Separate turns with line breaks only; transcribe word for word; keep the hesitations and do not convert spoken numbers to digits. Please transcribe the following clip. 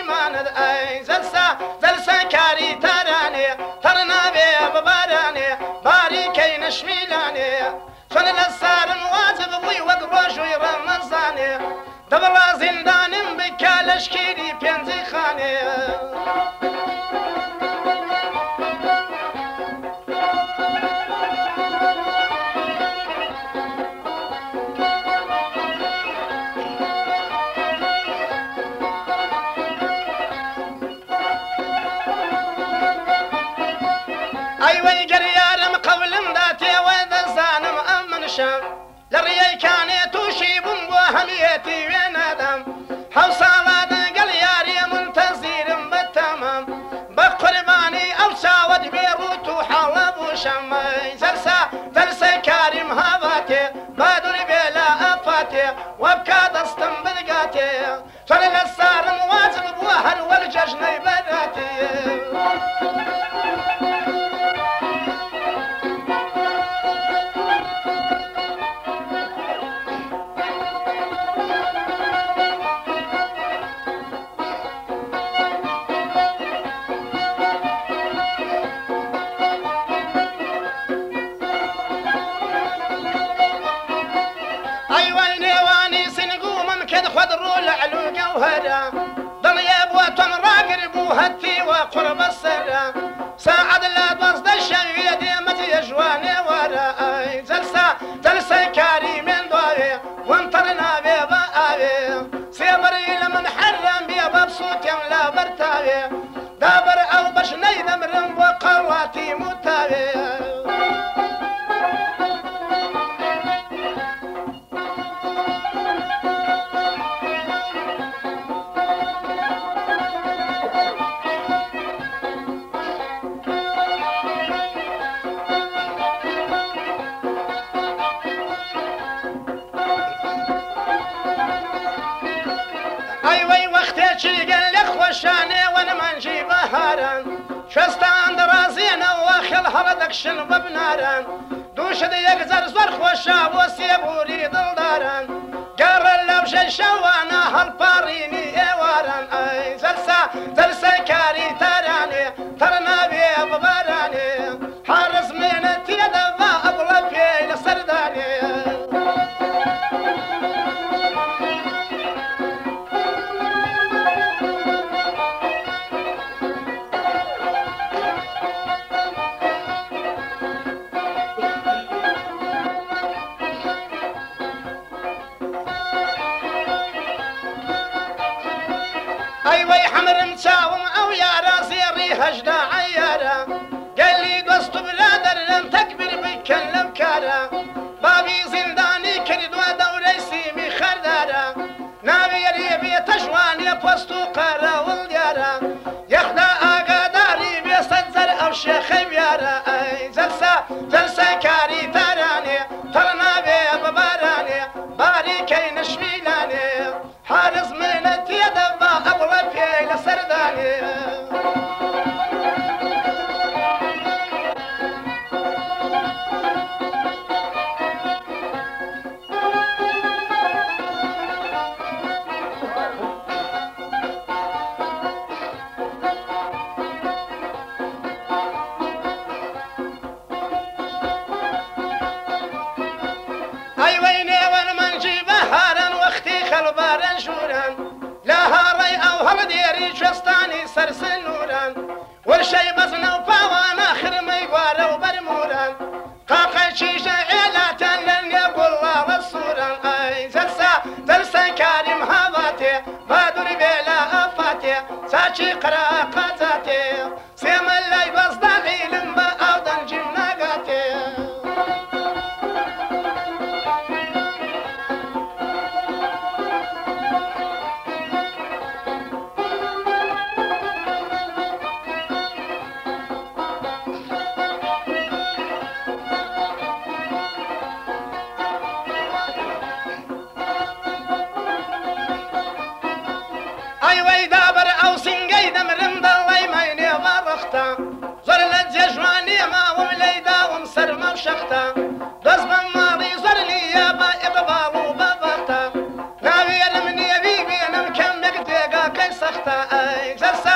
ماند ئەی زەرسا زەرسە کاری تارانێ تەڕنابێ ببارانێ باریکەی نەشمیلانێ چۆن لە سارم واجب بووی وەک ڕۆژووی ڕەمەزانێ دەبڵا زیندانم بکە لەشکێری پێنجەی خانێ ئەیوەی گەریارم قەولمدا تێوە دەزانم ئەم منشم لە ڕێیەکانێ تووشی بووم بۆ هەمیەتی وێنەدەم حەو ساڵە دەگەڵ یاریە منتەزیرم بەتەمەم بە قوربانی ئەو چاوەت بێڕوت و حەڵە بووشەمەی زەرسە دەرسە کاریم هاواتێ با دووری بێ لە ئەفاتێ وەبکە دەستم بنگاتێ چۆن لە سارم واجب بووە هەر وەک جەژنەی بەراتێ ئەیوەی نێوانی سنگومم کرد خۆت ڕوو لە علوگە و هەرە دڵێ بووە تۆم ڕاگر بوو هەتیوە قوربە سەرە ساعەت لە دۆزدە شەویە دێمەتیە ژوانێ وەرە ئەی جەلسە جەلسە کاری مێندواوێ وەمتەڕ نابێ بە ئاوێ سێبەری لە من حەرەم بێ بە بسووتێم لە بەرتاوێ دابەر ئەو بەشنەی دەمرم بۆ قەڵاتی موتاوێ ئەیوەی وەختێکی گەل لە خۆشانێ وەنەمانجی بەهاران شوێستان دەڕازێنەوە خێڵ هەڵە دەکشن بە بناران دووشت یەکجار زۆر خۆشە بۆ سێبووری دڵداران گەڕە لەو ژەی شەوانە هەڵپاڕینی ئێواران ئەی زەرسە زەرسە کاری تارانێ تەڕنابێ ببارانێ حارزمێنە تێدەبا ئەبڵە پێی لە سەردانێ ئەیوەی حەمرم چاوم ئەو یارە زێڕی هەژدا عەیارە گەلی دۆست و برادەرن تەکبیر بکەن لەم کارە بابی زیندانی کردووە دەورەی سیمی خەردارە ناوێری بێتە ژوانێ پۆست و قەرەوڵ دیارە یەخدا ئاگاداری بێ سەدزەر ئەو شێخەی بیارە ئەی جەلسە جەلسە کاری تارانێ تەڕنابێ ببارانێ باریکەی نەشمیلانێ حارزمێنە تێدەبا ئەبڵە پێی لە سەردانێ ئەیوەی نێوەنمەنجی بەهاران وەختی خەڵباران ژووران لە هاڕەی ئەو هەڵدێری کوێستانی سەرسنووران وەرشەی بەزنە و پاوانە خرمەی گوارە و بەرموران قاقەی ئێلاتان لە نێ گوڵاوە سووران ئەی جەلسە جەلسە کاریم هاواتێ با دووری بێ لە ئەفاتێ چاچی قەراقەجاتێ سێمە لای بەزدا عیلم بە ئەو دەنجیم ناگاتێ ئەیوەی دابەر ئەو سینگەی دەمرم دەڵی مەینێ بەڕەختە سەرسا